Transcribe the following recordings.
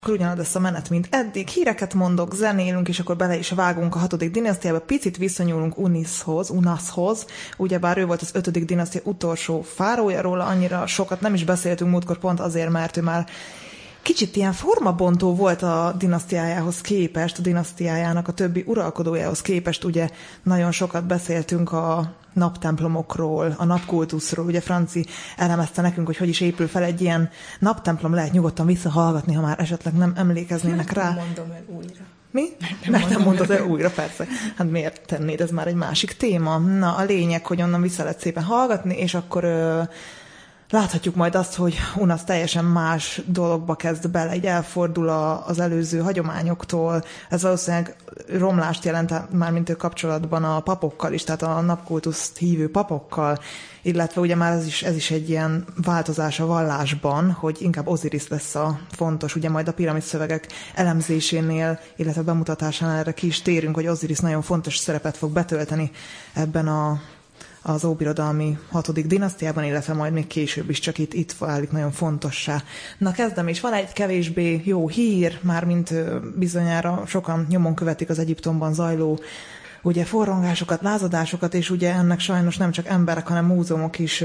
Akkor ugyanaz lesz a menet, mint eddig. Híreket mondok, zenélünk, és akkor bele is vágunk a 6. dinasztiába. Picit visszanyúlunk Unashoz. Ugyebár ő volt az 5. dinasztia utolsó fárója, róla annyira sokat nem is beszéltünk múltkor, pont azért, mert ő már kicsit ilyen formabontó volt a dinasztiájához képest, a dinasztiájának a többi uralkodójához képest. Ugye nagyon sokat beszéltünk a naptemplomokról, a napkultuszról. Ugye Franci elemezte nekünk, hogy is épül fel egy ilyen naptemplom, lehet nyugodtan visszahallgatni, ha már esetleg nem emlékeznének rá. Nem mondom el újra. Mi? Mert nem mondod el újra, persze. Hát miért tennéd, ez már egy másik téma. Na, a lényeg, hogy onnan vissza lehet szépen hallgatni, és akkor láthatjuk majd azt, hogy Unas teljesen más dologba kezd bele, így elfordul az előző hagyományoktól. Ez valószínűleg romlást jelent már mint ő kapcsolatban a papokkal is, tehát a napkultuszt hívő papokkal, illetve ugye már ez is egy ilyen változás a vallásban, hogy inkább Osiris lesz a fontos, ugye majd a piramis szövegek elemzésénél, illetve bemutatásánál erre ki is térünk, hogy Osiris nagyon fontos szerepet fog betölteni ebben az óbirodalmi 6. dinasztiában, illetve majd még később is, csak itt válik nagyon fontossá. Na kezdem is, van egy kevésbé jó hír, mármint bizonyára sokan nyomon követik az Egyiptomban zajló ugye forrongásokat, lázadásokat, és ugye ennek sajnos nem csak emberek, hanem múzeumok is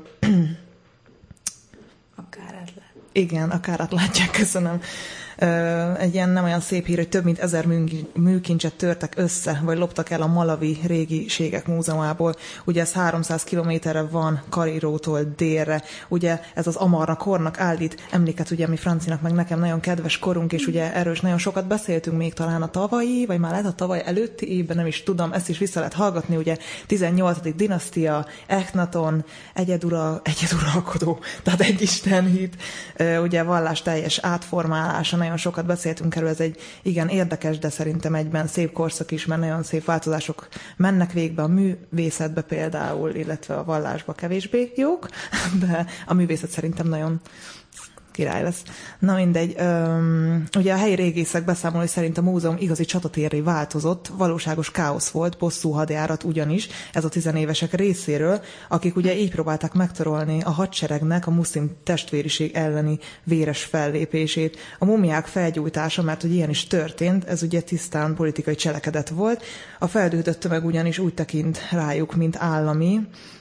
a kárát lát. Igen, a kárát látják, köszönöm. Egy ilyen nem olyan szép hír, hogy több mint 1000 műkincset törtek össze, vagy loptak el a Malawi régiségek múzeumából. Ugye ez 300 kilométerre van Kairótól délre. Ugye ez az Amarna kornak állít emléket, ugye mi Francinak, meg nekem nagyon kedves korunk, és ugye erről is nagyon sokat beszéltünk még talán a tavalyi, vagy már lehet a tavaly előtti évben, nem is tudom, ezt is vissza lehet hallgatni, ugye 18. dinasztia, Echnaton, egyeduralkodó, tehát egy istenhit, ugye vallás teljes átformálása, nagyon sokat beszéltünk erről, ez egy igen érdekes, de szerintem egyben szép korszak is, mert nagyon szép változások mennek végbe a művészetbe például, illetve a vallásba kevésbé jók, de a művészet szerintem nagyon király lesz. Na mindegy, ugye a helyi régészek beszámolói szerint a múzeum igazi csatatérré változott, valóságos káosz volt, bosszú hadjárat ugyanis, ez a tizenévesek részéről, akik ugye így próbálták megtorolni a hadseregnek a muszlim testvériség elleni véres fellépését. A mumiák felgyújtása, mert hogy ilyen is történt, ez ugye tisztán politikai cselekedet volt. A feldühödött tömeg ugyanis úgy tekint rájuk, mint állami,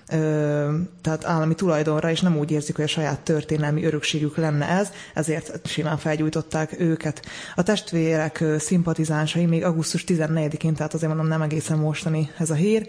tehát állami tulajdonra, és nem úgy érzik, hogy a saját történelmi örökségük lenne ez, ezért simán felgyújtották őket. A testvérek szimpatizánsai még augusztus 14-én, tehát azért mondom, nem egészen mostani ez a hír.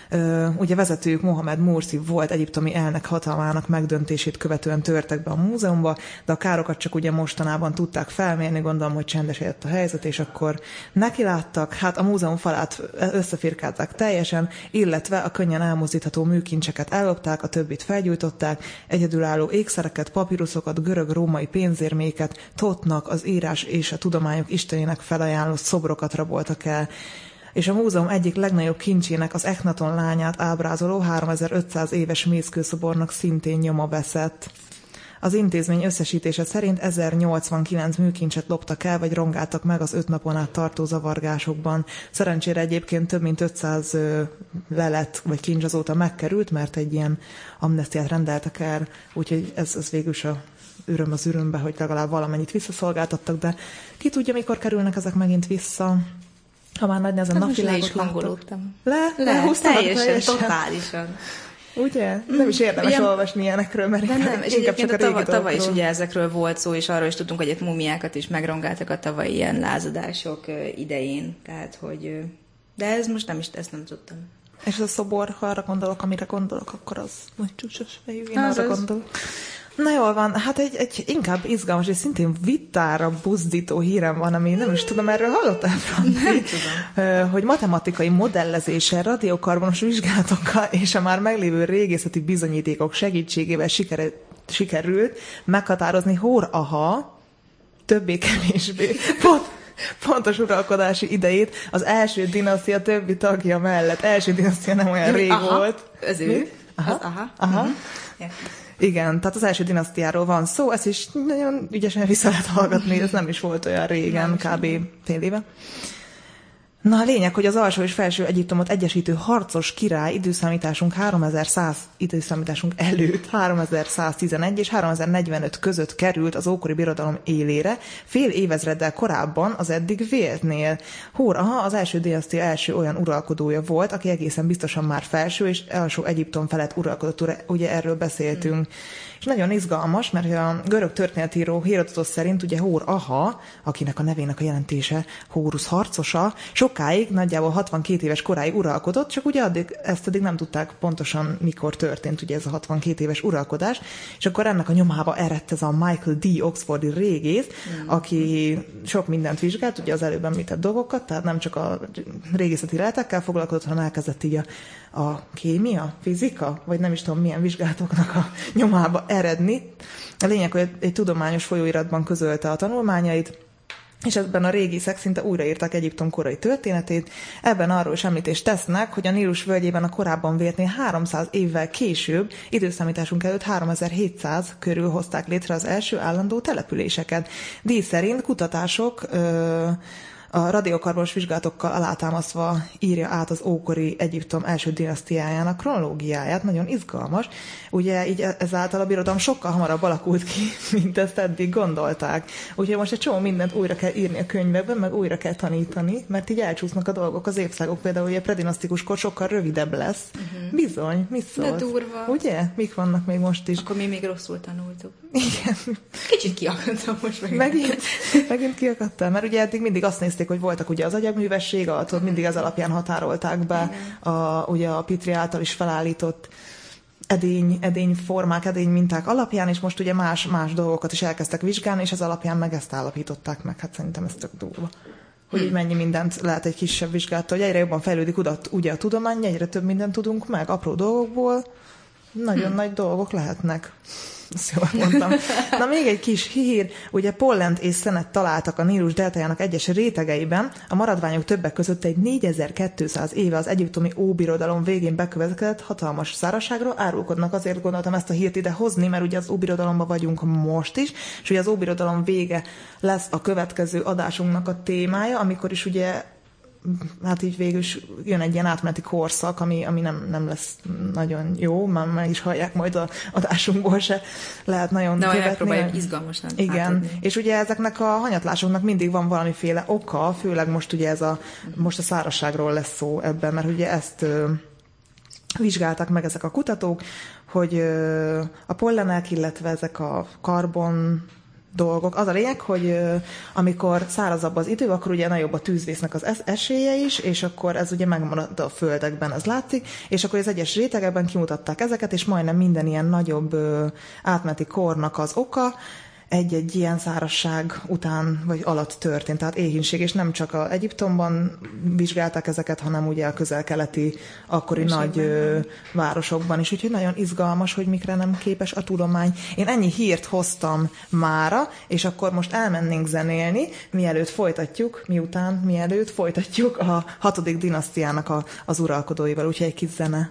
Ugye vezetőjük Mohamed Mursi volt egyiptomi elnök hatalmának megdöntését követően törtek be a múzeumba, de a károkat csak ugye mostanában tudták felmérni, gondolom, hogy csendesedett a helyzet, és akkor nekiláttak, hát a múzeum falát összefirkálták teljesen, illetve a könnyen elmozdítható műkincseket ellopták, a többit felgyújtották, egyedülálló ékszereket, papíruszokat, görög-római pénzérméket, Thotnak, az írás és a tudományok istenének felajánlott szobrokat raboltak el. És a múzeum egyik legnagyobb kincsének, az Echnaton lányát ábrázoló 3500 éves mészkőszobornak szintén nyoma veszett. Az intézmény összesítése szerint 1089 műkincset loptak el, vagy rongáltak meg az 5 napon át tartó zavargásokban. Szerencsére egyébként több mint 500 lelet vagy kincs azóta megkerült, mert egy ilyen amnesztiát rendeltek el, úgyhogy ez végül is a öröm az örömbe, hogy legalább valamennyit visszaszolgáltattak, de ki tudja, mikor kerülnek ezek megint vissza. Ha már nagy nehezen napvilágot láttok. Le is hangolódtam. Teljesen, totálisan. Ugye? Nem is érdemes olvasni ilyenekről, mert nem, és inkább csak a régi tavaly is ugye ezekről volt szó, és arról is tudtunk, hogy egy mumiákat is megrongáltak a tavalyi ilyen lázadások idején. Tehát, hogy... De ez most nem is, ezt nem tudtam. És az a szobor, ha arra gondolok, amire gondolok, akkor az nagy csúcsos fejű. Én arra gondolok. Na jól van, hát egy inkább izgalmas és szintén vitára buzdító hírem van, ami nem is tudom, erről hallottál, Franci? Nem tudom. Hogy matematikai modellezéssel, radiokarbonos vizsgálatokkal és a már meglévő régészeti bizonyítékok segítségével sikerült meghatározni Hor-Aha többé-kevésbé pontos uralkodási idejét az első dinasztia többi tagja mellett. Első dinasztia nem olyan rég volt. Ez ő? Aha. Igen, tehát az első dinasztiáról van szó, ezt is nagyon ügyesen vissza lehet hallgatni, ez nem is volt olyan régen, kb. Fél éve. Na a lényeg, hogy az alsó és felső Egyiptomot egyesítő harcos király időszámításunk 3100 időszámításunk előtt 3111 és 3045 között került az ókori birodalom élére, fél évezreddel korábban az eddig véltnél. Hóra az első dinasztia első olyan uralkodója volt, aki egészen biztosan már felső és alsó Egyiptom felett uralkodott, ugye erről beszéltünk. És nagyon izgalmas, mert a görög történetíró Hérodotosz szerint ugye Hór-Aha, akinek a nevének a jelentése Hórusz harcosa, sokáig, nagyjából 62 éves koráig uralkodott, csak ugye ezt addig nem tudták pontosan, mikor történt ugye ez a 62 éves uralkodás, és akkor ennek a nyomába eredt ez a Michael D. Oxfordi régész, aki sok mindent vizsgált, ugye az előbb említett dolgokat, tehát nem csak a régészeti leletekkel foglalkozott, hanem elkezdett így a kémia, fizika, vagy nem is tudom milyen vizsgálatoknak a nyomába eredni. A lényeg, hogy egy tudományos folyóiratban közölte a tanulmányait, és ebben a régészek szinte újraírták Egyiptom korai történetét. Ebben arról is említést tesznek, hogy a Nílus völgyében a korábban véltnél 300 évvel később, időszámításunk előtt 3700 körül hozták létre az első állandó településeket. Díj szerint kutatások a radiokarbonos vizsgálatokkal alátámasztva írja át az ókori Egyiptom első dinasztiájának kronológiáját, nagyon izgalmas. Ugye így ezáltal a birodalom sokkal hamarabb alakult ki, mint ezt eddig gondolták. Úgyhogy most egy csomó mindent újra kell írni a könyvekben, meg újra kell tanítani, mert így elcsúsznak a dolgok, az évszágok, például ugye predinasztikus kor sokkal rövidebb lesz. Bizony, mit szólsz? De durva. Ugye? Mik vannak még most is? Akkor mi még rosszul tanultuk. Igen. Kicsit kiakadtam most Megint kiakadtál, mert ugye eddig mindig azt nézték, hogy voltak ugye az agyagművesség, mindig ez alapján határolták be ugye a Pitri által is felállított edényformák, edényminták alapján, és most ugye más dolgokat is elkezdtek vizsgálni, és ez alapján meg ezt állapították meg. Hát szerintem ez tök durva. Hogy így mennyi mindent lehet egy kisebb vizsgálattal, hogy egyre jobban fejlődik ugye a tudomány, egyre több mindent tudunk meg, apró dolgokból, nagyon nagy dolgok lehetnek. Ezt jól mondtam. Na még egy kis hír, ugye pollent és szenet találtak a Nílus deltájának egyes rétegeiben, a maradványok többek között egy 4200 éve az egyiptomi óbirodalom végén bekövetkezett hatalmas szárazságról árulkodnak, azért gondoltam ezt a hírt ide hozni, mert ugye az óbirodalomban vagyunk most is, és ugye az óbirodalom vége lesz a következő adásunknak a témája, amikor is ugye hát így végül is jön egy ilyen átmeneti korszak, ami nem lesz nagyon jó, már meg is hallják majd az adásunkból se lehet nagyon követni. De megpróbáljuk izgalmasan igen, átadni. És ugye ezeknek a hanyatlásoknak mindig van valamiféle oka, főleg most ugye most a szárazságról lesz szó ebben, mert ugye ezt vizsgálták meg ezek a kutatók, hogy a pollenek, illetve ezek a karbon dolgok. Az a lényeg, hogy amikor szárazabb az idő, akkor ugye nagyobb a tűzvésznek az esélye is, és akkor ez ugye megmarad a földekben, ez látszik, és akkor az egyes rétegekben kimutatták ezeket, és majdnem minden ilyen nagyobb átmeneti kornak az oka egy-egy ilyen szárazság után vagy alatt történt, tehát éhínség, és nem csak az Egyiptomban vizsgálták ezeket, hanem ugye a közel-keleti akkori nagy városokban is, úgyhogy nagyon izgalmas, hogy mikre nem képes a tudomány. Én ennyi hírt hoztam mára, és akkor most elmennénk zenélni, mielőtt folytatjuk a 6. dinasztiának az uralkodóival, úgyhogy egy kis zene.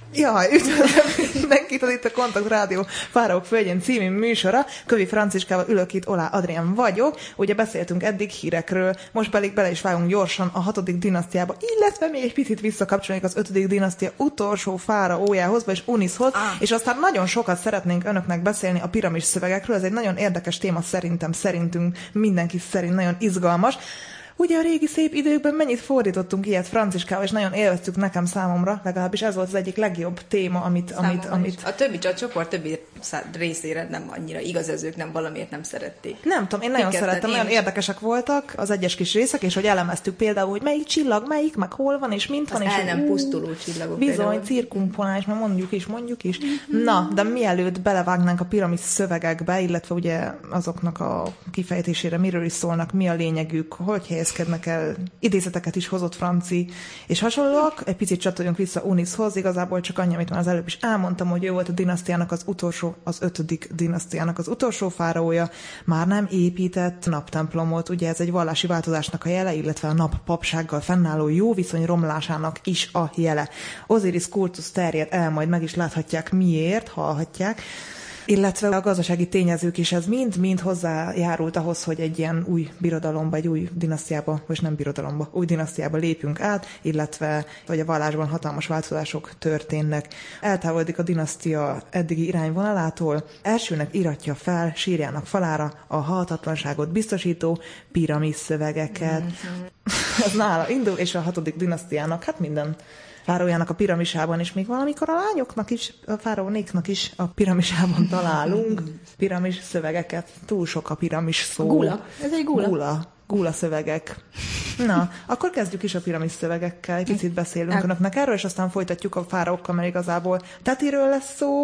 Jaj, üdvözlöm mindenkit, az itt a Kontakt Rádió Fáraók Földjén című műsora. Kövi Franciskával ülök itt, Olá Adrián vagyok. Ugye beszéltünk eddig hírekről, most pedig bele is vágunk gyorsan a 6. dinasztiába, illetve még egy picit visszakapcsoljuk az 5. dinasztia utolsó fáraójához, vagyis Unishoz, és aztán nagyon sokat szeretnénk önöknek beszélni a piramis szövegekről. Ez egy nagyon érdekes téma szerintünk mindenki szerint nagyon izgalmas. Ugye a régi szép időkben mennyit fordítottunk ilyet Franciskával, és nagyon élveztük számomra, legalábbis ez volt az egyik legjobb téma, amit... A többi csoport többi részére nem annyira igaz, ők nem valamiért nem szerették. Nem tudom, én nagyon szerettem, nagyon érdekesek voltak az egyes kis részek, és hogy elemeztük például, hogy melyik csillag, melyik, meg hol van, és mint van, és el nem pusztuló csillagok. Bizony, cirkumpoláns, mert mondjuk is. Na, de mielőtt belevágnánk a piramis szövegekbe, illetve ugye azoknak a kifejtésére, miről is szólnak, mi a lényegük, hogy helyezkednek el, idézeteket is hozott Franci, és hasonlóak. Egy picit csatoljunk vissza Unishoz, igazából csak annyi, amit már az előbb is elmondtam, hogy ő volt a dinasztiának az utolsó, az 5. dinasztiának az utolsó fáraója, már nem épített naptemplomot, ugye ez egy vallási változásnak a jele, illetve a nappapsággal fennálló jó viszony romlásának is a jele. Osiris kultusz terjed el, majd meg is láthatják miért, hallhatják, illetve a gazdasági tényezők is, ez mind hozzájárult ahhoz, hogy egy ilyen új birodalomba, egy új dinasztiába, vagy nem birodalomba, új dinasztiába lépünk át, illetve hogy a vallásban hatalmas változások történnek. Eltávolodik a dinasztia eddigi irányvonalától, elsőnek iratja fel sírjának falára a halhatatlanságot biztosító piramis szövegeket. Ez nála indul, és a 6. dinasztiának, hát minden fáraójának a piramisában, és még valamikor a lányoknak is, a fáraónéknak is a piramisában találunk piramis szövegeket. Túl sok a piramis szó. Gula. Ez egy gula. Gula szövegek. Na, akkor kezdjük is a piramis szövegekkel. Egy picit beszélünk önöknek erről, és aztán folytatjuk a fáraókkal, mert igazából Tetiről lesz szó,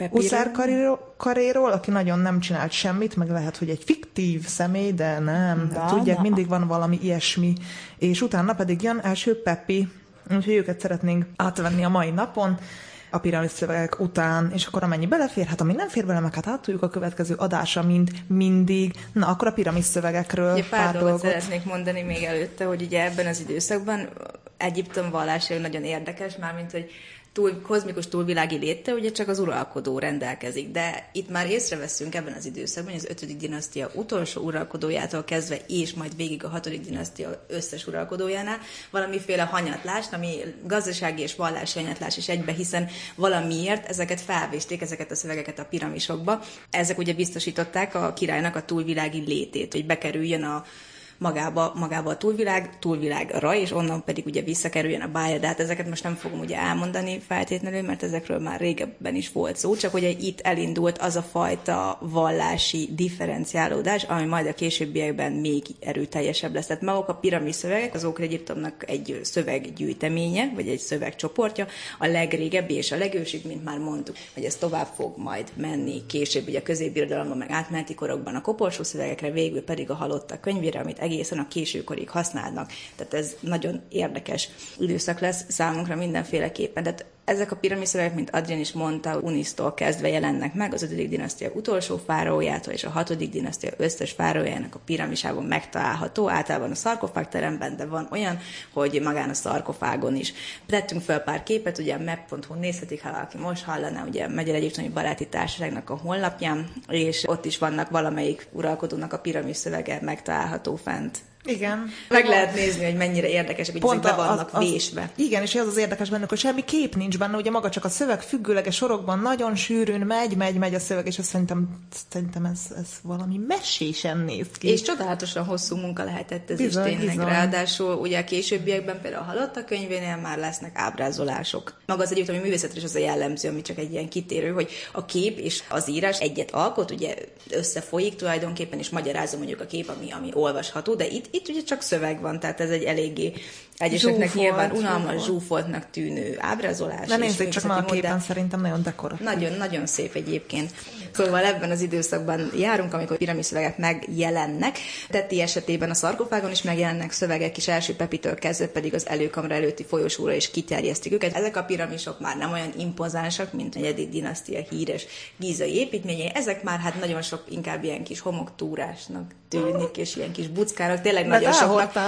Uszár-Karéról, aki nagyon nem csinált semmit, meg lehet, hogy egy fiktív személy, de nem. Tudják, mindig van valami ilyesmi. És utána pedig jön első Pepi, úgyhogy őket szeretnénk átvenni a mai napon, a piramis szövegek után, és akkor amennyi belefér, hát ami nem fér bele, meg hát átoljuk a következő adásra, mint mindig. Na, akkor a piramis szövegekről ugye pár dolgot szeretnék mondani még előtte, hogy ugye ebben az időszakban Egyiptom vallása nagyon érdekes, mármint, hogy kozmikus túlvilági léte, ugye csak az uralkodó rendelkezik, de itt már észreveszünk ebben az időszakban, hogy az 5. dinasztia utolsó uralkodójától kezdve, és majd végig a 6. dinasztia összes uralkodójánál valamiféle hanyatlást, ami gazdasági és vallási hanyatlás is egybe, hiszen valamiért ezeket felvésték, ezeket a szövegeket a piramisokba. Ezek ugye biztosították a királynak a túlvilági létét, hogy bekerüljön a magába a túlvilágra, és onnan pedig ugye visszakerüljön a bája, de hát ezeket most nem fogom ugye elmondani feltétlenül, mert ezekről már régebben is volt szó, csak ugye itt elindult az a fajta vallási differenciálódás, ami majd a későbbiekben még erőteljesebb lesz. Tehát maguk a piramis szövegek, az Ókor-Egyiptomnak egy szöveggyűjteménye, vagy egy szövegcsoportja, a legrégebbi és a legősibb, mint már mondtuk, hogy ez tovább fog majd menni később, ugye a középbirodalomban, meg átmeneti korokban a koporsó szövegekre, végül pedig a halottak könyvére, amit egészen a későkorig használnak. Tehát ez nagyon érdekes időszak lesz számunkra mindenféleképpen. Tehát ezek a piramis szövegek, mint Adrián is mondta, Unisztól kezdve jelennek meg, az 5. dinasztia utolsó fáraójától és a 6. dinasztia összes fáraójának a piramisában megtalálható, általában a szarkofágteremben, de van olyan, hogy magán a szarkofágon is. Tettünk fel pár képet, ugye a map.hu nézhetik, ha valaki most hallaná, ugye a Magyar Egyiptomi Baráti Társaságnak a honlapján, és ott is vannak valamelyik uralkodónak a piramis szövege megtalálható fent. Igen. Meg lehet nézni, hogy mennyire érdekesek, hogy ezek be vannak vésve. Igen, és az érdekes bennük, hogy semmi kép nincs benne, ugye maga csak a szöveg függőleges sorokban nagyon sűrűn megy a szöveg, és azt szerintem ez valami mesésen néz ki. És csodálatosan hosszú munka lehetett ez bizony, is tényleg. Ráadásul ugye a későbbiekben például a halottak könyvénél már lesznek ábrázolások. Maga az egyiptomi művészetre is az a jellemző, ami csak egy ilyen kitérő, hogy a kép és az írás egyet alkot, ugye összefolyik tulajdonképpen, és magyarázza mondjuk a kép, ami olvasható, de itt ugye csak szöveg van, tehát ez egy eléggé egyeseknek nyilván unalmas, zsúfoltnak tűnő ábrázolás. De nézzük csak már a képen, szerintem nagyon dekoratív. Nagyon szép egyébként. Szóval ebben az időszakban járunk, amikor piramis szövegek megjelennek. Teti esetében a szarkofágon is megjelennek szövegek, és első Pepitől kezdve pedig az előkamra előtti folyosóra is kiterjesztik őket. Ezek a piramisok már nem olyan impozánsak, mint a 4. dinasztia híres gízai építményei. Ezek már hát nagyon sok inkább ilyen kis homoktúrásnak tűnik, és ilyen kis buckának. Tényleg nagyon soknak.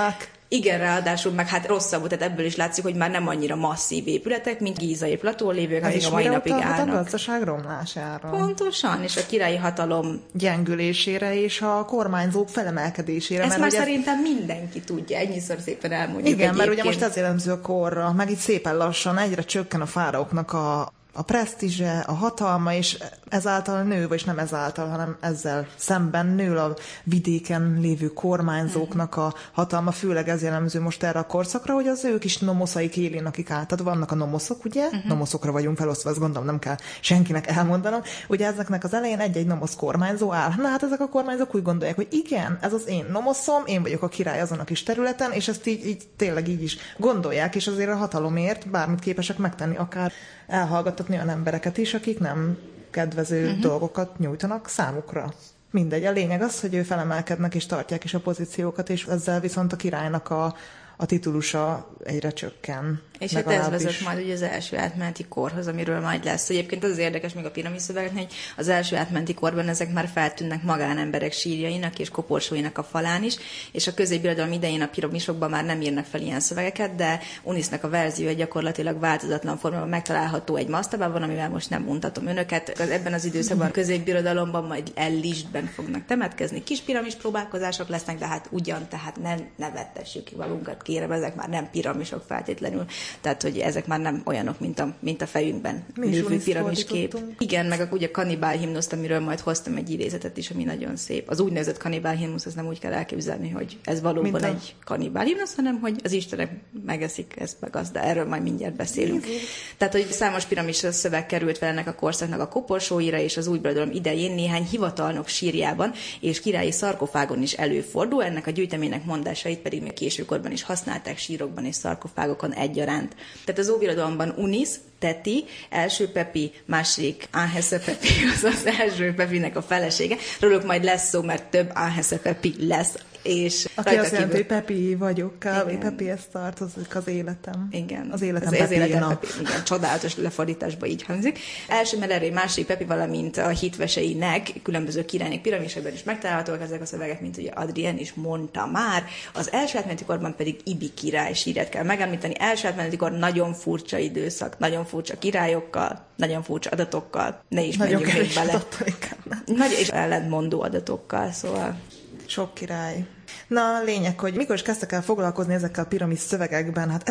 Igen, ráadásul meg hát rosszabb, tehát ebből is látszik, hogy már nem annyira masszív épületek, mint Gízai platón lévők, amik a mai napig állnak. A gazdaság romlására. Pontosan, és a királyi hatalom gyengülésére és a kormányzók felemelkedésére. Ezt már szerintem mindenki tudja, ennyiszer szépen elmondjuk. Igen, mert ugye most ez jellemző a korra, meg itt szépen lassan egyre csökken a fáraóknak a presztízse, a hatalma, és ezáltal nő, vagy nem ezáltal, hanem ezzel szemben nő a vidéken lévő kormányzóknak a hatalma, főleg ez jellemző most erre a korszakra, hogy az ők is nomoszaik élén, akik át. Tehát vannak a nomoszok, ugye? Nomoszokra vagyunk felosztva, ezt gondolom nem kell senkinek elmondanom. Ugye ezeknek az elején egy-egy nomosz kormányzó áll. Na hát ezek a kormányzók úgy gondolják, hogy igen, ez az én nomoszom, én vagyok a király azon a kis területen, és ezt így tényleg így is gondolják, és azért a hatalomért bármit képesek megtenni, akár elhallgattatni olyan embereket is, akik nem kedvező dolgokat nyújtanak számukra. Mindegy, a lényeg az, hogy ő felemelkednek és tartják is a pozíciókat, és ezzel viszont a királynak a titulusa egyre csökken. És hát ez vezet majd ugye az első átmeneti korhoz, amiről majd lesz. Egyébként az érdekes még a piramis szövegeknél, hogy az első átmeneti korban ezek már feltűnnek magánemberek sírjainak és koporsóinak a falán is, és a középbirodalom idején a piramisokban már nem írnak fel ilyen szövegeket, de Unisnak a verziója gyakorlatilag változatlan formában megtalálható egy masztabában, amivel most nem mutatom önöket. Ebben az időszakban a középbirodalomban majd Ellistben fognak temetkezni. Kis piramis próbálkozások lesznek, de hát tehát nem nevettessük ki magunkat, kérem, ezek már nem piramisok feltétlenül. Tehát, hogy ezek már nem olyanok, mint a fejünkben lévő piramiskép. Igen, meg ugye a kannibál himnuszt, amiről majd hoztam egy idézetet is, ami nagyon szép. Az úgynevezett kannibál himnusz, az nem úgy kell elképzelni, hogy ez valóban egy kannibál himnusz, hanem hogy az istenek megeszik ezt meg azt, de erről majd mindjárt beszélünk. Tehát, hogy számos piramis szöveg került fel ennek a korszaknak a koporsóira, és az új birodalom idején néhány hivatalnok sírjában és királyi szarkofágon is előfordul, ennek a gyűjteménynek mondásait pedig még későkorban is használták sírokban és szarkofágokon egyaránt. Tehát az óbirodalomban Unis, Teti, első Pepi, második Anhesepepi, az első Pepinek a felesége. Róluk majd lesz szó, mert több Anhesepepi lesz. És aki azt jelenti, hogy Pepi vagyok, kávé, Pepi, ez tartozik az életem. Igen. Az életem Pepi. Igen, csodálatos lefordításban így hangzik. Első Meleré, második Pepi, valamint a hitveseinek különböző királyok piramisokban is megtalálhatóak ezek a szövegek, mint ugye Adrien is mondta már. Az első átmeneti korban pedig Ibi király sírját kell megemlíteni. Első átmeneti kor nagyon furcsa időszak, nagyon furcsa királyokkal, nagyon furcsa adatokkal. Ne is menjünk még bele. Nagy és ellentmondó adatokkal, szóval sok király. Na, a lényeg, hogy mikor is kezdtek el foglalkozni ezekkel a piramis szövegekben? Hát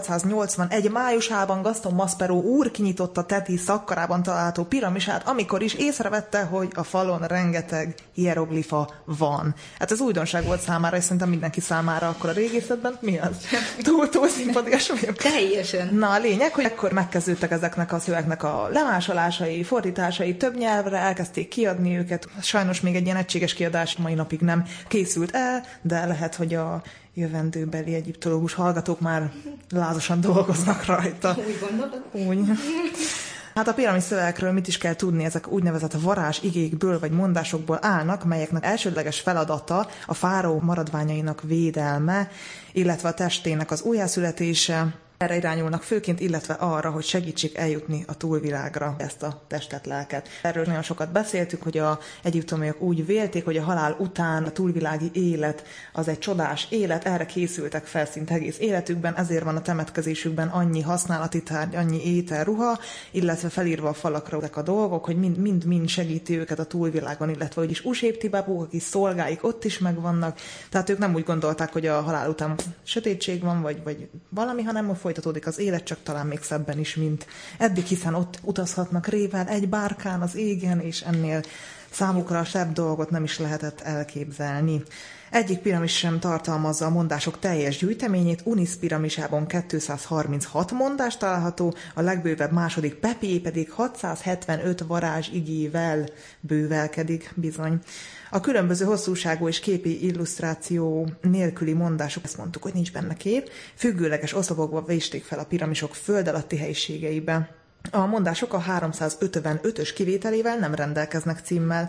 1881 májusában Gaston Maspero úr kinyitotta Teti szakkarában található piramisát, amikor is észrevette, hogy a falon rengeteg hieroglifa van. Hát ez újdonság volt számára, és szerintem mindenki számára akkor a régészetben. Mi az? Túl szimpatikus vagyok. Teljesen. Na, a lényeg, hogy ekkor megkezdődtek ezeknek a szövegnek a lemásolásai, fordításai, több nyelvre elkezdték kiadni őket. Sajnos még egy ilyen egységes kiadás mai napig nem készült el, de lehet, hogy a jövendőbeli egyiptológus hallgatók már lázasan dolgoznak rajta. Úgy gondolod? Úgy. Hát a piramis szövegekről mit is kell tudni, ezek úgynevezett varázs igékből vagy mondásokból állnak, melyeknek elsődleges feladata a fáraó maradványainak védelme, illetve a testének az újjászületése. Erre irányulnak főként, illetve arra, hogy segítsék eljutni a túlvilágra ezt a testet, lelket. Erről nagyon sokat beszéltük, hogy az egyiptomiak úgy vélték, hogy a halál után a túlvilági élet az egy csodás élet, erre készültek fel szinte egész életükben, ezért van a temetkezésükben annyi használati tárgy, annyi étel, ruha, illetve felírva a falakra ezek a dolgok, hogy mind segíti őket a túlvilágon, illetve hogy is uséptibábúk, akik szolgáik ott is megvannak, tehát ők nem úgy gondolták, hogy a halál után sötétség van, vagy valami, hanem folytatódik az élet, csak talán még szebben is, mint eddig, hiszen ott utazhatnak rével egy bárkán az égen, és ennél számukra a sebb dolgot nem is lehetett elképzelni. Egyik piramis sem tartalmazza a mondások teljes gyűjteményét, Unis piramisában 236 mondás található, a legbővebb második Pepié pedig 675 varázsigével bővelkedik bizony. A különböző hosszúságú és képi illusztráció nélküli mondások, ezt mondtuk, hogy nincs benne kép, függőleges oszlopokba vésték fel a piramisok föld alatti helyiségeibe. A mondások a 355-ös kivételével nem rendelkeznek címmel.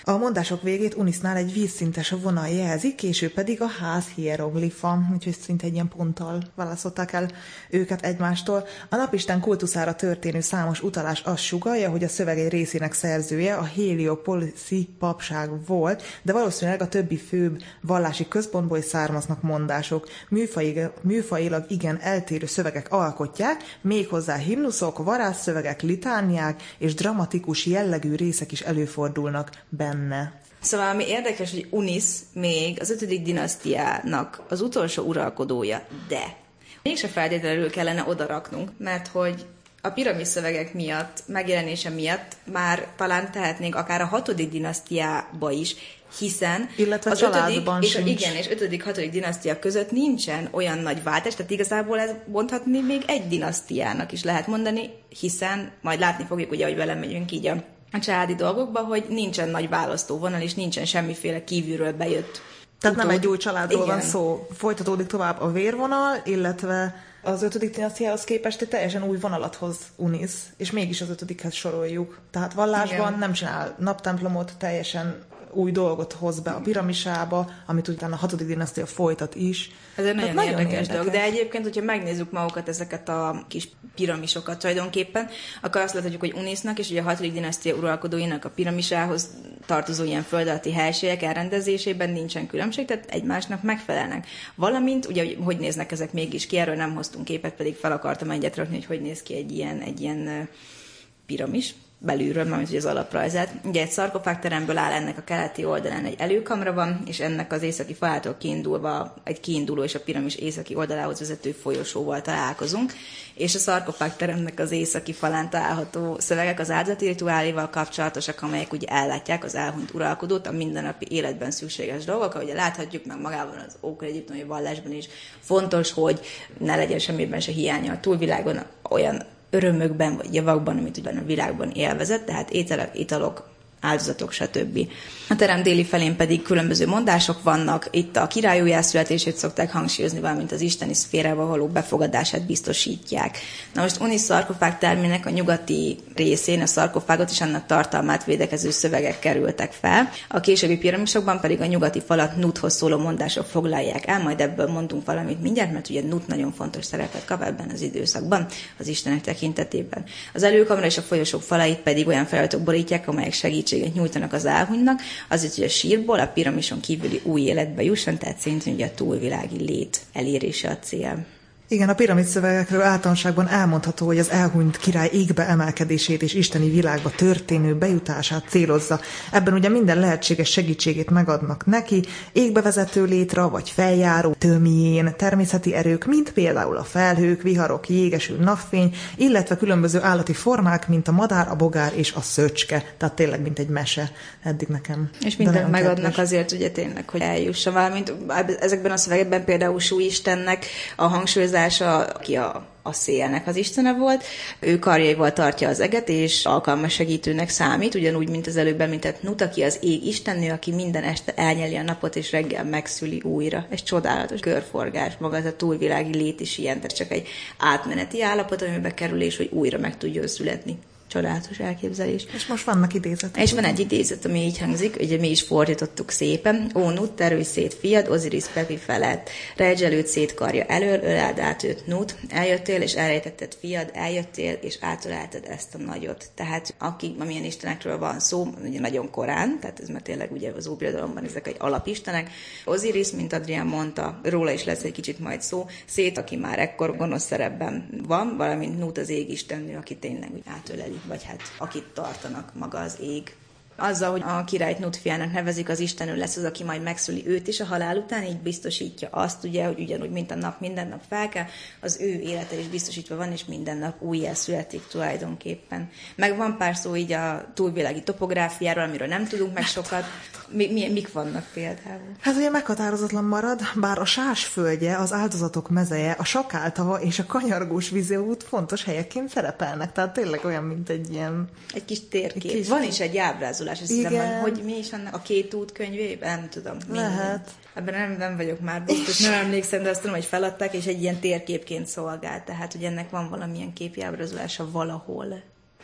A mondások végét Unisnál egy vízszintes vonal jelzi, később pedig a ház hieroglifa, úgyhogy szinte egy ilyen ponttal választották el őket egymástól. A napisten kultuszára történő számos utalás azt sugallja, hogy a szöveg egy részének szerzője a Heliopoliszi papság volt, de valószínűleg a többi főbb vallási központból is származnak mondások. Műfajilag igen eltérő szövegek alkotják, méghozzá himnuszok, varázsszövegek, litániák és dramatikus jellegű részek is előfordulnak benne. Szóval ami érdekes, hogy Unis még az 5. dinasztiának az utolsó uralkodója, de mégse feltétlenül kellene odaraknunk, mert hogy a piramis szövegek miatt, megjelenése miatt már talán tehetnénk akár a 6. dinasztiába is, hiszen illetve az családban 5. sincs. Igen, és 5.-6. dinasztia között nincsen olyan nagy váltás, tehát igazából ez mondhatni még egy dinasztiának is lehet mondani, hiszen majd látni fogjuk, ugye, hogy vele megyünk így a családi dolgokba, hogy nincsen nagy választóvonal, és nincsen semmiféle kívülről bejött. Tehát nem egy új családról Igen. van szó. Folytatódik tovább a vérvonal, illetve az 5. dinasztiához képest egy teljesen új vonalat hoz Unis, és mégis az 5-hez soroljuk. Tehát vallásban nem csinál naptemplomot, teljesen új dolgot hoz be a piramisába, amit utána a 6. dinasztia folytat is. Ez egy nagyon érdekes dolog, de egyébként, hogyha megnézzük magukat ezeket a kis piramisokat tulajdonképpen, akkor azt láthatjuk, hogy Unisnak és ugye a 6. dinasztia uralkodóinak a piramisához tartozó ilyen föld alatti helységek elrendezésében nincsen különbség, tehát egymásnak megfelelnek. Valamint, ugye, hogy néznek ezek mégis ki, erről nem hoztunk képet, pedig fel akartam egyet rakni, hogy néz ki egy ilyen piramis belülről, mármint ugye az alaprajzát. Ugye egy szarkofágteremből áll, ennek a keleti oldalán egy előkamra van, és ennek az északi falától kiindulva egy kiinduló és a piramis északi oldalához vezető folyosóval találkozunk, és a szarkofágteremnek az északi falán található szövegek az áldozati rituáléval kapcsolatosak, amelyek ugye ellátják az elhunyt uralkodót a mindennapi életben szükséges dolgok, ahogy láthatjuk meg magában az ókori egyiptomi vallásban is. Fontos, hogy ne legyen semmiben se hiánya a túlvilágon olyan örömökben vagy javakban, amit ugyan a világban élvezett, tehát ételek, italok, áldozatok, stb. A terem déli felén pedig különböző mondások vannak, itt a király újjászületését szokták hangsúlyozni, valamint az isteni szférába való befogadását biztosítják. Na most Unis szarkofág termének a nyugati részén a szarkofágot és annak tartalmát védekező szövegek kerültek fel, a későbbi piramisokban pedig a nyugati falat Nuthoz szóló mondások foglalják el, majd ebből mondunk valamit mindjárt, mert ugye Nut nagyon fontos szerepet kap ebben az időszakban, az istenek tekintetében. Az előkamra és a folyosók falait pedig olyan feliratok borítják, amelyek segítséget nyújtanak az elhunytnak, azért, hogy a sírból a piramison kívüli új életbe jusson, tehát szintén ugye a túlvilági lét elérése a cél. Igen, a piramid szövegekről általánosságban elmondható, hogy az elhunyt király égbe emelkedését és isteni világba történő bejutását célozza. Ebben ugye minden lehetséges segítségét megadnak neki, égbe vezető létra vagy feljáró, tömjén, természeti erők, mint például a felhők, viharok, jégeső napfény, illetve különböző állati formák, mint a madár, a bogár és a szöcske. Tehát tényleg, mint egy mese eddig nekem. És mindent megadnak azért, ugye tényleg, hogy eljusson. Valamint ezekben a szövegekben például Sú Istennek a hangsúlyozás, aki a szélnek az istene volt, ő karjaival tartja az eget, és alkalmas segítőnek számít, ugyanúgy, mint az előbb említett Nut, aki az ég istennő, aki minden este elnyeli a napot, és reggel megszüli újra. Ez csodálatos körforgás, maga ez a túlvilági lét is ilyen, tehát csak egy átmeneti állapot, amiben kerül, és hogy újra meg tudjon születni. Csodálatos elképzelés. És most vannak idézetek. És van egy idézet, ami így hangzik, ugye mi is fordítottuk szépen. Ó, Nut, terülj szét fiad, Osiris Pepi felett. Rejtsd előtt szét karja elől, öleld át őt, Nut. Eljöttél, és elrejtetted fiad, eljöttél, és átölelted ezt a nagyot. Tehát amilyen istenekről van szó, ugye nagyon korán, tehát ez már tényleg ugye az óbirodalomban ezek egy alapistenek. Osiris, mint Adrián mondta, róla is lesz egy kicsit majd szó, Szét, aki már ekkor gonosz szerepben van, valamint Nut az égistennő, aki tényleg átöleli, vagy hát akit tartanak maga az ég. Azzal, hogy a királyt Nut fiának nevezik, az istenő lesz az, aki majd megszüli őt is a halál után, így biztosítja azt, ugye, hogy ugyanúgy, mint a nap minden nap felkel, az ő élete is biztosítva van, és minden nap újjászületik tulajdonképpen. Meg van pár szó így a túlvilági topográfiáról, amiről nem tudunk meg sokat. Mik vannak például? Hát ugye meghatározatlan marad, bár a Sásföldje, az áldozatok mezeje, a Sakáltava és a Kanyargós vízút fontos helyekként szerepelnek. Tehát tényleg olyan, mint egy ilyen... Egy kis térkép. Van is egy ábrázolás, azt hiszem, hogy mi is annak a Két út könyvében, nem tudom. Lehet. Ebben nem vagyok már biztos, nem emlékszem, de azt tudom, hogy feladták, és egy ilyen térképként szolgál. Tehát, hogy ennek van valamilyen képi ábrázolása valahol.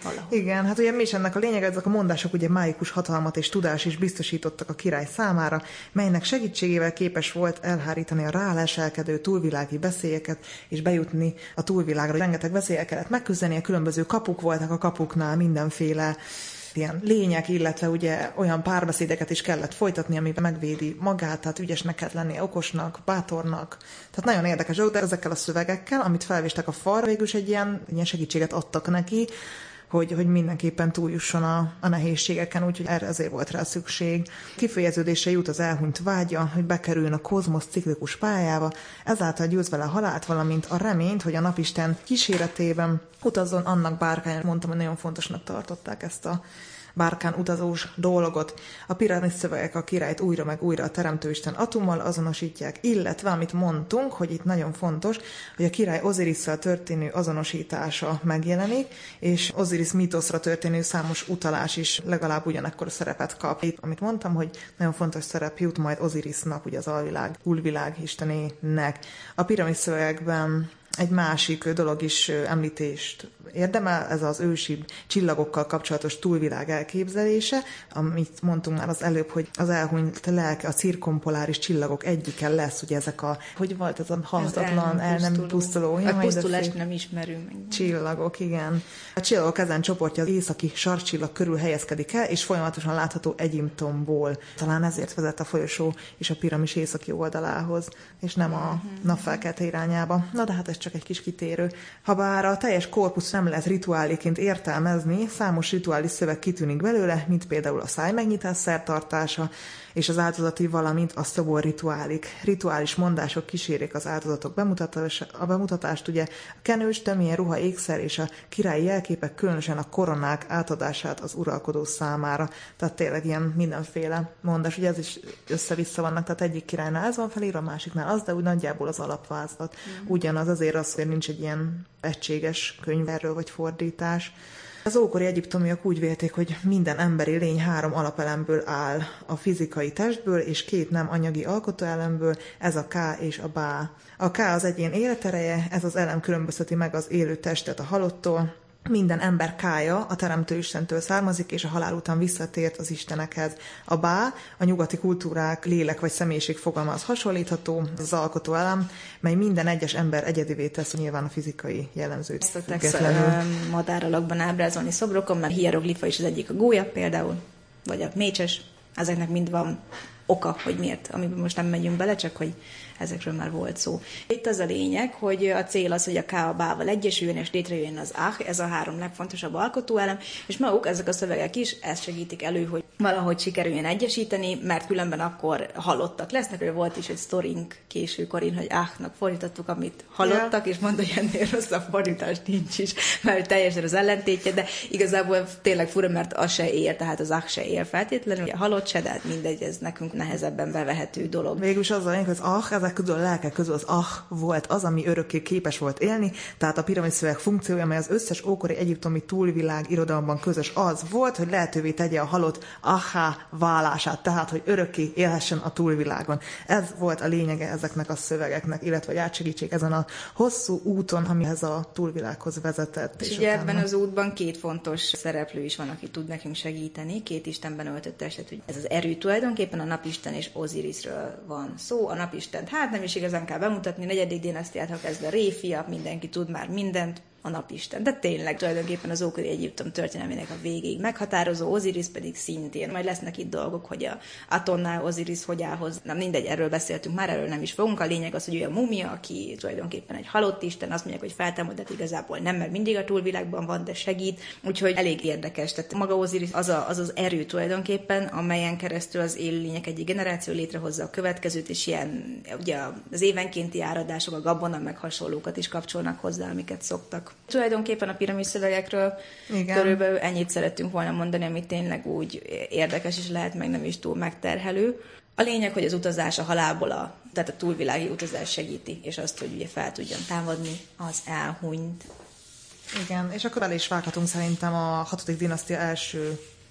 valahol. Igen, hát ugye mi is ennek a lényeg, ezek a mondások ugye mágikus hatalmat és tudás is biztosítottak a király számára, melynek segítségével képes volt elhárítani a ráleselkedő túlvilági veszélyeket, és bejutni a túlvilágra. Rengeteg veszéllyel kellett megküzdeni, a különböző kapuk voltak, a kapuknál mindenféle ilyen lények, illetve ugye olyan párbeszédeket is kellett folytatni, amiben megvédi magát, tehát ügyesnek kellett lennie, okosnak, bátornak. Tehát nagyon érdekes dolog, de ezekkel a szövegekkel, amit felvistek a falra, végül is egy ilyen segítséget adtak neki, hogy mindenképpen túljusson a nehézségeken, úgyhogy erre ezért volt rá szükség. Kifejeződésre jut az elhunyt vágya, hogy bekerüljön a kozmosz ciklikus pályába, ezáltal győz vele a halált, valamint a reményt, hogy a napisten kíséretében utazzon annak bárkáján. Mondtam, hogy nagyon fontosnak tartották ezt a bárkán utazós dolgot. A piramis szövegek a királyt újra meg újra a Teremtőisten atummal azonosítják, illetve, amit mondtunk, hogy itt nagyon fontos, hogy a király Ozirisszal történő azonosítása megjelenik, és Oziris mítoszra történő számos utalás is legalább ugyanekkor szerepet kap. Itt, amit mondtam, hogy nagyon fontos szerep jut majd Ozirisnak, ugye az alvilág, túlvilág istenének. A piramis szövegekben egy másik dolog is említést érdemel, ez az ősi csillagokkal kapcsolatos túlvilág elképzelése, amit mondtunk már az előbb, hogy az elhunyt lelke, a cirkumpoláris csillagok egyike lesz, ugye ezek a, hogy volt ez a halhatatlan, el nem pusztuló. A pusztulást nem ismerünk. Csillagok, igen. A csillagok ezen csoportja az északi sarkcsillag körül helyezkedik el, és folyamatosan látható Egyiptomból. Talán ezért vezet a folyosó és a piramis északi oldalához, és nem a napfelkelte irányába. Na de hát ez csak egy kis kitérő. Habár a teljes korpusz nem lehet rituáléként értelmezni, számos rituális szöveg kitűnik belőle, mint például a szájmegnyitás szertartása, és az áldozati, valamint a szobor rituálik. Rituális mondások kísérik az áldozatok bemutatást, ugye a kenős, töményen ruha, ékszer és a királyi jelképek, különösen a koronák átadását az uralkodó számára. Tehát tényleg ilyen mindenféle mondás, ugye ez is össze-vissza vannak, tehát egyik királynál ez van felírva, a másiknál az, de úgy nagyjából az alapvázlat. Ugyanaz, azért az, hogy nincs egy ilyen egységes könyv erről, vagy fordítás. Az ókori egyiptomiak úgy vélték, hogy minden emberi lény 3 alapelemből áll, a fizikai testből és 2 nem anyagi alkotóelemből, ez a K és a Bá. A K az egyén életereje, ez az elem különbözteti meg az élő testet a halottól. Minden ember kája a Teremtő Istentől származik, és a halál után visszatért az istenekhez. A Bá, a nyugati kultúrák lélek vagy személyiség fogalmához hasonlítható, az alkotó elem, mely minden egyes ember egyedivé tesz, nyilván a fizikai jellemzőt függetlenül. Madáralakban ábrázolni szobrokon, mert hieroglifa is az egyik, a gólya például, vagy a mécses, ezeknek mind van oka, hogy miért, amiben most nem megyünk bele, csak hogy ezekről már volt szó. Itt az a lényeg, hogy a cél az, hogy a K a Bával egyesüljön, és létrejön az Ah, ez a 3 legfontosabb alkotóelem, és maguk ezek a szövegek is ezt segítik elő, hogy valahogy sikerüljön egyesíteni, mert különben akkor halottak lesznek. Volt is egy sztorink későkorin, hogy Ah-nak fordítottuk, amit halottak, és mondta, hogy ennél rosszabb fordítás nincs is, mert teljesen az ellentétje, de igazából tényleg fura, mert az se ér, tehát az Ah se ér feltétlenül, a halott se, de hát mindegy, ez nekünk nehezebben bevehető dolog. Végülis az a lényeg, hogy az Ah, ezek közül a lelkek közül az Ah volt az, ami örökké képes volt élni, tehát a piramis szöveg funkciója, amely az összes ókori egyiptomi túlvilág irodalomban közös, az volt, hogy lehetővé tegye a halott Ahá válását, tehát hogy örökké élhessen a túlvilágon. Ez volt a lényege ezeknek a szövegeknek, illetve hogy átsegítsék ezen a hosszú úton, amihez a túlvilághoz vezetett. És ugye ebben az útban 2 fontos szereplő is van, aki tud nekünk segíteni, 2 istenben öltött testet, hogy ez az erő tulajdonképpen a napisten és Ozirisről van szó. A napistent hát nem is igazán kell bemutatni, 4. dinasztiától kezdve Réfia, mindenki tud már mindent, a napisten. De tényleg tulajdonképpen az ókori Egyiptom történelmének a végéig meghatározó, Oziris pedig szintén. Majd lesznek itt dolgok, hogy a Atonnál Oziris hogy áll hozzá. Nem mindegy, erről beszéltünk már, erről nem is fogunk. A lényeg az, hogy ő a mumia, aki tulajdonképpen egy halott isten, azt mondják, hogy feltámadott, igazából nem, mert mindig a túlvilágban van, de segít. Úgyhogy elég érdekes. Tehát maga Oziris az az erő tulajdonképpen, amelyen keresztül az élőlények egyik generáció létrehozza a következőt, és ilyen ugye az évenkénti áradások, a gabona meg hasonlókat is kapcsolnak hozzá, amiket szoktak. Tulajdonképpen a piramis szövegekről körülbelül ennyit szerettünk volna mondani, ami tényleg úgy érdekes, és lehet meg nem is túl megterhelő. A lényeg, hogy az utazás a halálból, tehát a túlvilági utazás segíti, és azt, hogy ugye fel tudjon támadni az elhunyt. Igen, és akkor el is vághatunk szerintem a 6. dinasztia első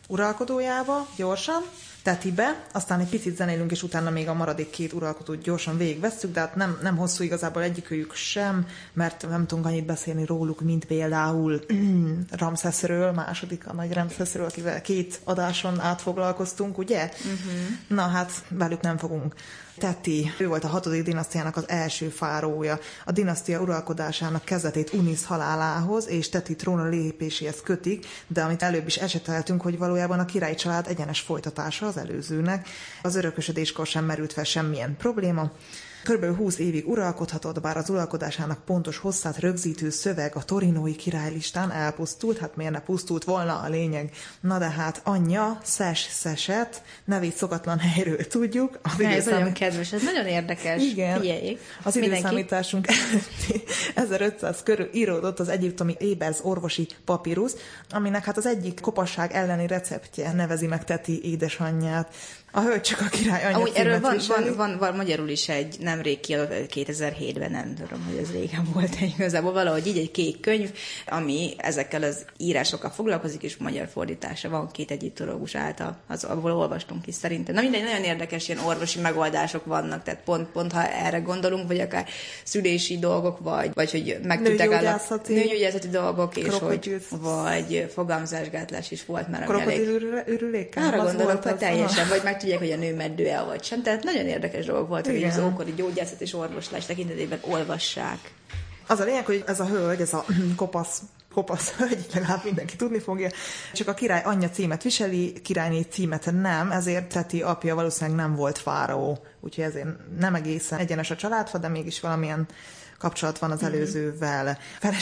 uralkodójába gyorsan, Tetibe, aztán egy picit zenélünk, és utána még a maradék 2 uralkodót gyorsan végigvesszük, de hát nem hosszú igazából egyikőjük sem, mert nem tudunk annyit beszélni róluk, mint például Ramszeszről, második a nagy Ramszeszről, akivel 2 adáson átfoglalkoztunk, ugye? Na hát velük nem fogunk. Teti, ő volt a 6. dinasztiának az első fárója. A dinasztia uralkodásának kezdetét Unis halálához és Teti trónra lépéséhez kötik, de amit előbb is eseteltünk, hogy valójában a királyi család egyenes folytatása az előzőnek. Az örökösödéskor sem merült fel semmilyen probléma. Körülbelül 20 évig uralkodhatott, bár az uralkodásának pontos hosszát rögzítő szöveg a torinói királylistán elpusztult, hát miért ne pusztult volna a lényeg. Na de hát anyja, Szeset, nevét szokatlan helyről tudjuk. Ez nagyon kedves, ez nagyon érdekes. Igen, figyeljék. Az időszámításunk előtti 1500 körül íródott az egyiptomi Ébers orvosi papírusz, aminek hát az egyik kopasság elleni receptje nevezi meg Teti édesanyját. A hölgy csak a király anyja címet erről viseli. van magyarul is egy nemrég kiadott 2007-ben, nem tudom, hogy ez régen volt igazából, valahogy így egy kék könyv, ami ezekkel az írásokkal foglalkozik, és magyar fordítása van 2 egyiptológus által, abból olvastunk is szerintem. Na mindegy, nagyon érdekes ilyen orvosi megoldások vannak, tehát pont ha erre gondolunk, vagy akár szülési dolgok, vagy hogy nőgyógyászati dolgok, és hogy vagy fogamzásgátlás is volt már. Krokodilürülékkel? Arra gondolok, hogy teljesen, vagy meg tudják, hogy a nő meddő-e vagy sem. Tehát nagyon érdekes dolgok volt, hogy az ókori gyógyászat és orvoslás tekintetében olvassák. Az a lényeg, hogy ez a hölgy, ez a kopasz hölgy, legalább mindenki tudni fogja, csak a király anyja címet viseli, királyné címet nem, ezért Teti apja valószínűleg nem volt fáraó, úgyhogy ezért nem egészen egyenes a családfa, de mégis valamilyen kapcsolat van az előzővel.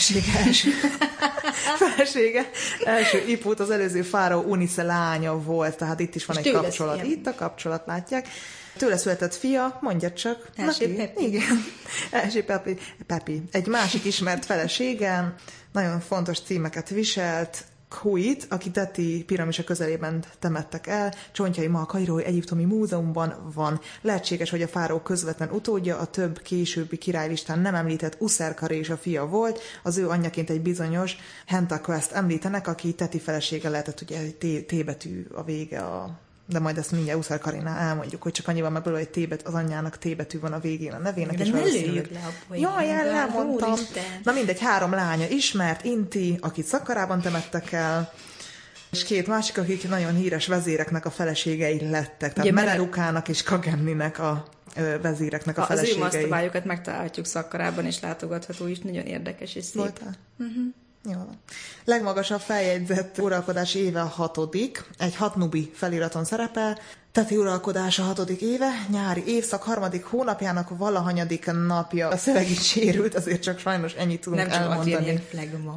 Felesége első Iput, az előző fáraó Unisze lánya volt, tehát itt is van egy kapcsolat. Ilyen. Itt a kapcsolat, látják. Tőle született fia, mondja csak. Első Pepi. Igen. Első Pepi. Egy másik ismert felesége, nagyon fontos címeket viselt, Khuit, aki Teti piramisa közelében temettek el, csontjai ma a Kairói Egyiptomi Múzeumban van. Lehetséges, hogy a fáraó közvetlen utódja, a több későbbi királylistán nem említett Uszerkare is a fia volt, az ő anyjaként egy bizonyos Hentaquest említenek, aki Teti felesége lehetett, ugye egy T betű a vége de majd ezt mindjárt Uszerkarénál elmondjuk, hogy csak annyival meg belőle, hogy az anyjának T betű van a végén a nevének. De ne lőjük le a poént. Jaj, elmondtam. Na mindegy, 3 lánya ismert, Inti, akit Szakkarában temettek el, és 2 másik, akik nagyon híres vezéreknek a feleségei lettek. Tehát Menerukának és Kagemninek a vezéreknek a feleségei. Az ő masztabályokat megtalálhatjuk Szakkarában, és látogatható is, nagyon érdekes és szép. Voltál? Jó. Legmagasabb feljegyzett uralkodási éve a 6. Egy Hatnubi feliraton szerepel. Teti uralkodása 6. éve, nyári évszak 3. hónapjának valahanyadik napja. A szöveg is sérült, azért csak sajnos ennyit tudunk elmondani. Nem csak ilyen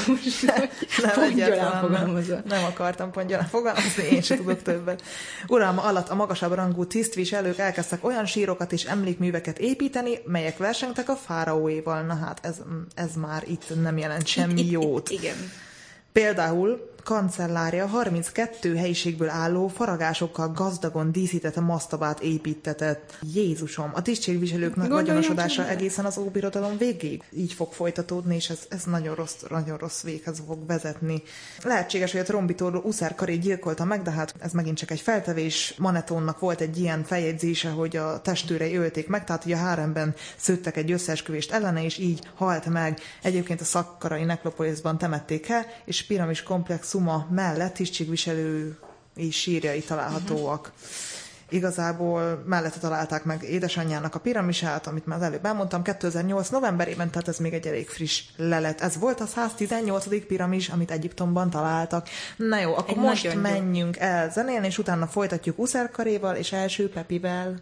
nem akartam pongyolán fogalmazni, én sem tudok többet. Uralma alatt a magasabb rangú tisztviselők elkezdtek olyan sírokat és emlékműveket építeni, melyek versengtek a fáraóéval. Na hát ez már itt nem jelent semmi jót. Igen. Például kancellárja 32 helyiségből álló faragásokkal gazdagon díszített masztabát építetett. Jézusom, a tisztségviselőknek vagyonosodása egészen az óbirodalom végéig így fog folytatódni, és ez nagyon rossz véghez fog vezetni. Lehetséges, hogy a trombitorló Uszerkaré gyilkolta meg, de hát ez megint csak egy feltevés. Manetónnak volt egy ilyen feljegyzése, hogy a testőrei ölték meg, tehát hogy a háremben szőttek egy összeesküvést ellene, és így halt meg. Egyébként a szakkarai nekropoliszban temették el, és piramis komplexuma mellett tisztségviselői sírjai találhatóak. Igazából mellette találták meg édesanyjának a piramisát, amit már előbb elmondtam, 2008 novemberében, tehát ez még egy elég friss lelet. Ez volt a 118. piramis, amit Egyiptomban találtak. Na jó, akkor most menjünk el zenélni, és utána folytatjuk Uszerkaréval és első Pepivel.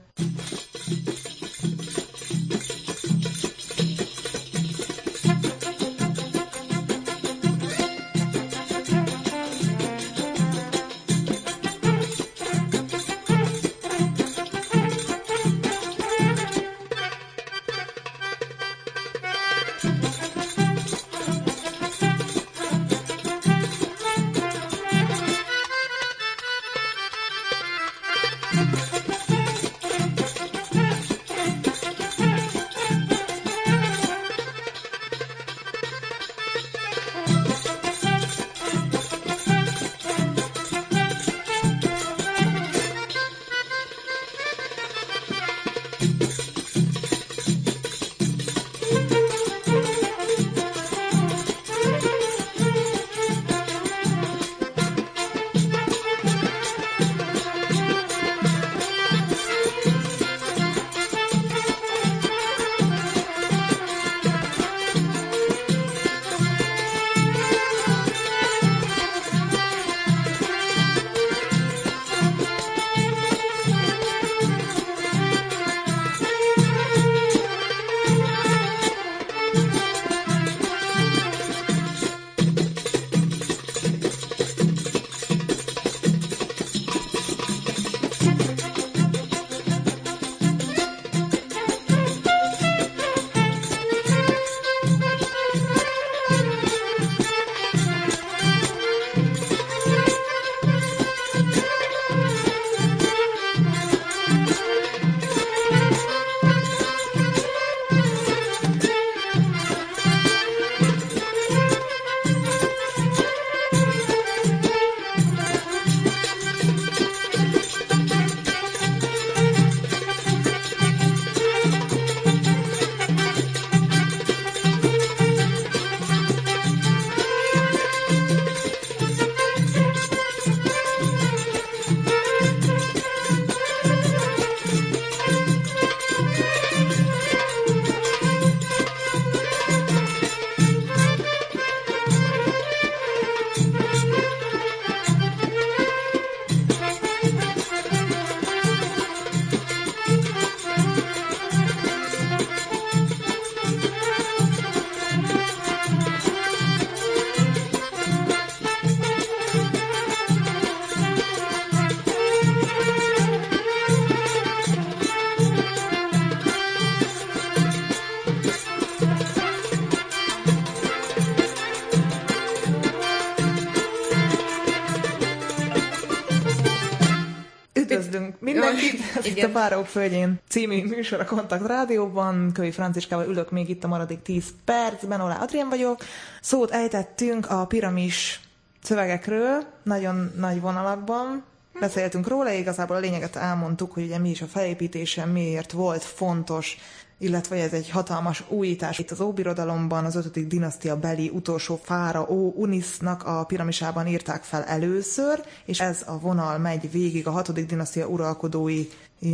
Itt a Fáraók földjén című műsor a Kontakt Rádióban. Kövi Franciskával ülök még itt a maradék 10 percben. Olá Adrien vagyok. Szót ejtettünk a piramis szövegekről, nagyon nagy vonalakban. Beszéltünk róla, igazából a lényeget elmondtuk, hogy ugye mi is a felépítése, miért volt fontos, illetve ez egy hatalmas újítás. Itt az Óbirodalomban az 5. dinasztia beli utolsó fáraó Unisnak a piramisában írták fel először, és ez a vonal megy végig a 6. dinasztia uralkodóin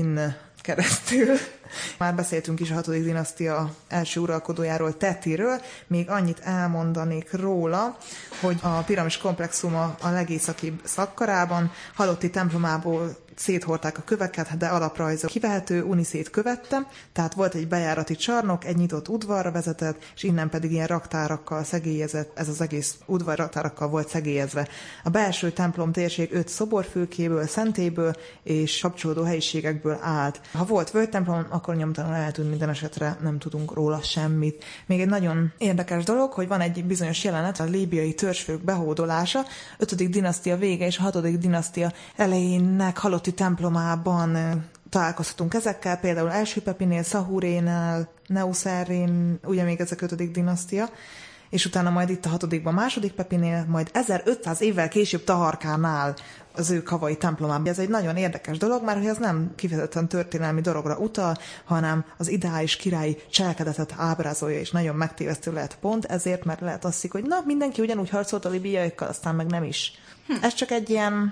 keresztül. Már beszéltünk is a 6. dinasztia első uralkodójáról, Tetiről, még annyit elmondanék róla, hogy a piramis komplexuma a legészakibb szakkarában, halotti templomából széthordták a köveket, de alaprajza kivehető, Uniszét követte, tehát volt egy bejárati csarnok, egy nyitott udvarra vezetett, és innen pedig ilyen raktárakkal szegélyezett, ez az egész udvar raktárakkal volt szegélyezve. A belső templom térség 5 szoborfülkéből, szentélyből és kapcsolódó helyiségekből állt. Ha volt völgytemplom, akkor nyomtalanul eltűnt, minden esetre nem tudunk róla semmit. Még egy nagyon érdekes dolog, hogy van egy bizonyos jelenet, a líbiai törzsfők behódolása, 5. dinasztia vége és a 6. dinasztia elejének halott templomában találkozhatunk ezekkel, például első Pepinél, Szahurénál, Neuszerrén, ugye még ezek 5. dinasztia, és utána majd itt a 6. második Pepinél, majd 1500 évvel később Taharkánál az ő kavai templomában. Ez egy nagyon érdekes dolog, mert hogy ez nem kifejezetten történelmi dologra utal, hanem az ideális királyi cselekedetet ábrázolja, és nagyon megtévesztő lehet pont ezért, mert lehet azt hiszik, hogy na, mindenki ugyanúgy harcolt a libiaiakkal, aztán meg nem is. Ez csak egy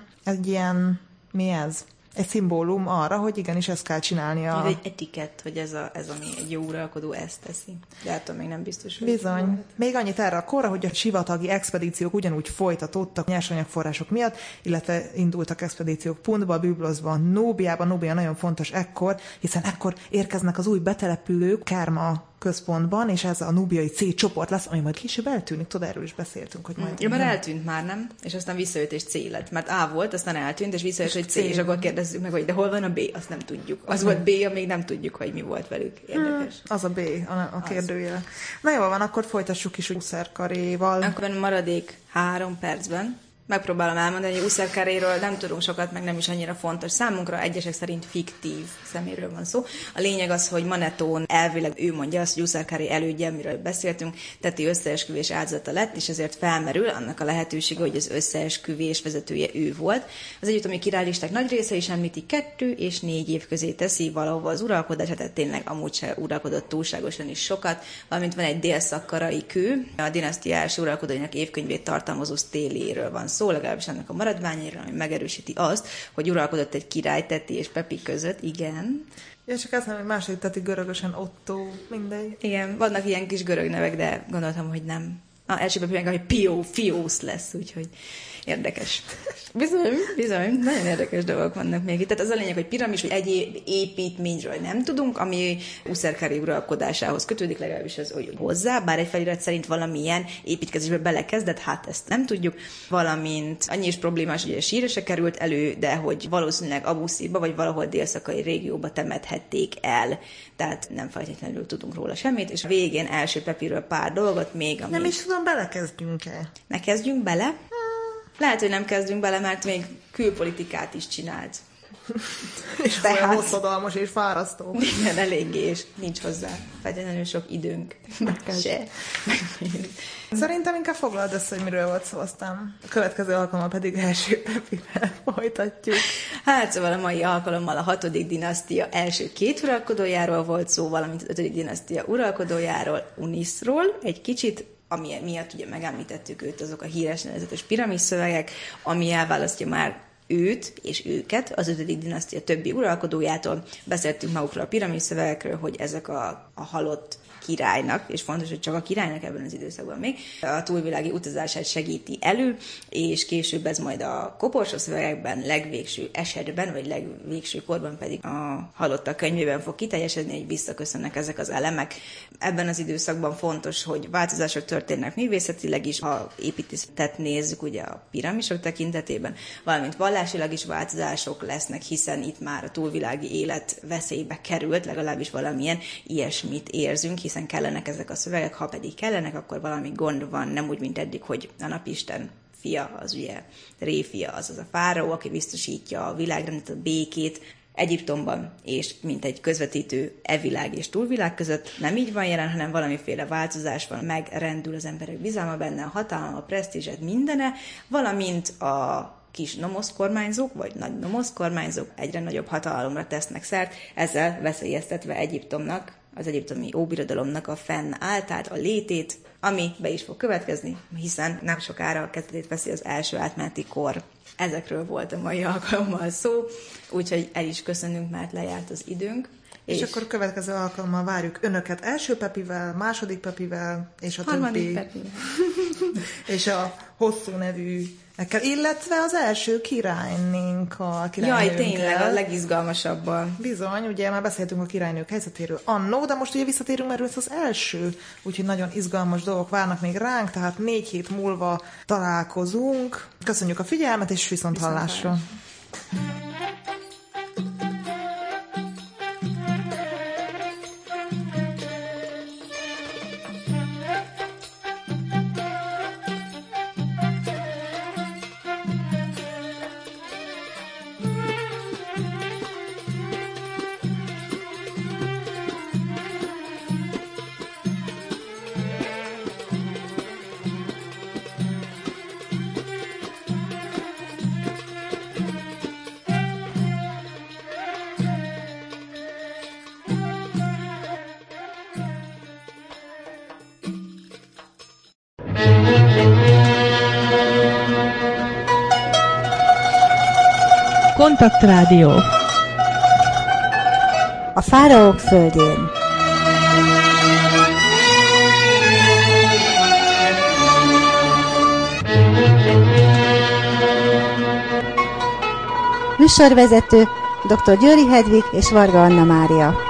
ilyen mi ez? Egy szimbólum arra, hogy igenis ezt kell csinálnia. Ez egy etikett, hogy ez ami egy jó uralkodó ezt teszi. De attól még nem biztos, hogy... Bizony. Még annyit erre a korra, hogy a sivatagi expedíciók ugyanúgy folytatódtak nyersanyagforrások miatt, illetve indultak expedíciók Puntba, Bybloszba, Núbiába. Núbia nagyon fontos ekkor, hiszen ekkor érkeznek az új betelepülők Kerma központban, és ez a núbiai C csoport lesz, ami majd később eltűnik. Tudod, erről is beszéltünk, hogy majd... Ja, már eltűnt már, nem? És aztán visszajött és C lett. Mert A volt, aztán eltűnt, és visszajött, hogy C, és akkor kérdezzük meg, hogy de hol van a B? Azt nem tudjuk. Az volt B, még nem tudjuk, hogy mi volt velük. Érdekes. Az a B, a kérdőjel. Na jól van, akkor folytassuk is Uszerkaréval. Akkor maradék 3 percben megpróbálom elmondani, hogy Uszerkaréről nem tudunk sokat, meg nem is annyira fontos. Számunkra egyesek szerint fiktív szeméről van szó. A lényeg az, hogy Manetón elvileg ő mondja azt, hogy Uszerkaré elődje, amiről beszéltünk, Teti összeesküvés áldozata lett, és ezért felmerül annak a lehetősége, hogy az összeesküvés vezetője ő volt. Az egyiptomi királylisták nagy része is említi 2 és 4 év közé teszi valahova az uralkodását, tehát tényleg amúgy se uralkodott túlságosan is sokat, valamint van egy délszakkarai kő, a dinasztia első uralkodóinak évkönyvét tartalmazó sztéléről van szó, legalábbis annak a maradványáról, ami megerősíti azt, hogy uralkodott egy király Teti és Pepi között, igen. Ja, csak azt nem, hogy második Teti görögösen Otto, mindegy. Igen, vannak ilyen kis görög nevek, de gondoltam, hogy nem. Első Pepi meg, hogy Fiósz lesz, úgyhogy érdekes. Bizony, nagyon érdekes dolgok vannak még itt. Tehát az a lényeg, hogy piramis, hogy egyéb építményről nem tudunk, ami Uszerkaré uralkodásához kötődik, legalábbis az, hogy hozzá, bár egy felirat szerint valamilyen építkezésbe belekezdett, hát ezt nem tudjuk. Valamint annyi is problémás, hogy a sírja se került elő, de hogy valószínűleg Abusziba vagy valahol délszakai régióba temethették el. Tehát nem feltétlenül tudunk róla semmit, és a végén első Pepiről pár dolgot még, ami... Nem is tudom, belekezdjünk-e? Ne kezdjünk bele? Lehet, hogy nem kezdünk bele, mert még külpolitikát is csinált. És olyan hosszadalmas és fárasztó. Igen, eléggé, és nincs hozzá feltétlenül sok időnk. Se. Szerintem inkább foglald össze, hogy miről volt szó, aztán a következő alkalommal pedig első Pepivel folytatjuk. Hát szóval a mai alkalommal a 6. dinasztia első 2 uralkodójáról volt szó, valamint az 5. dinasztia uralkodójáról, Unisról, egy kicsit, ami miatt ugye megemlítettük őt, azok a híres nevezetes piramis szövegek, ami elválasztja már őt és őket az 5. dinasztia többi uralkodójától. Beszéltünk magukról a piramis szövegekről, hogy ezek a halott királynak, és fontos, hogy csak a királynak ebben az időszakban még, a túlvilági utazását segíti elő, és később ez majd a koporsó szövegekben, legvégső esetben, vagy legvégső korban pedig a halottak könyvében fog kiteljesedni, hogy visszaköszönnek ezek az elemek. Ebben az időszakban fontos, hogy változások történnek művészetileg is, ha építészetet nézzük ugye a piramisok tekintetében, valamint vallásilag is változások lesznek, hiszen itt már a túlvilági élet veszélybe került, legalábbis valamilyen ilyesmit érzünk, hiszen kellenek ezek a szövegek, ha pedig kellenek, akkor valami gond van, nem úgy, mint eddig, hogy a napisten fia, az ugye Ré fia, azaz a fáraó, aki biztosítja a világrendet, a békét, Egyiptomban, és mint egy közvetítő világ és túlvilág között nem így van jelen, hanem valamiféle változás van, megrendül az emberek bizalma benne, a hatalma, a presztízsed, mindene, valamint a kis nomosz kormányzók, vagy nagy nomosz kormányzók egyre nagyobb hatalomra tesznek szert, ezzel veszélyeztetve Egyiptomnak, az egyiptomi óbirodalomnak a fennálltát, a létét, ami be is fog következni, hiszen nem sokára kezdetét veszi az első átmeneti kor. Ezekről volt a mai alkalommal szó, úgyhogy el is köszönünk, mert lejárt az időnk. És akkor a következő alkalommal várjuk önöket első Pepivel, második Pepivel, és a harmadik többi. Pepivel. És a hosszú nevű, illetve az első királynőnkkel. Jaj, tényleg, a legizgalmasabban. Bizony, ugye már beszéltünk a királynők helyzetéről annó, de most ugye visszatérünk, mert ez az első, úgyhogy nagyon izgalmas dolgok várnak még ránk, tehát 4 hét múlva találkozunk. Köszönjük a figyelmet, és viszont hallásra. Kontaktrádió. A fáraók földjén. Műsorvezető dr. Győri Hedvig és Varga Anna Mária.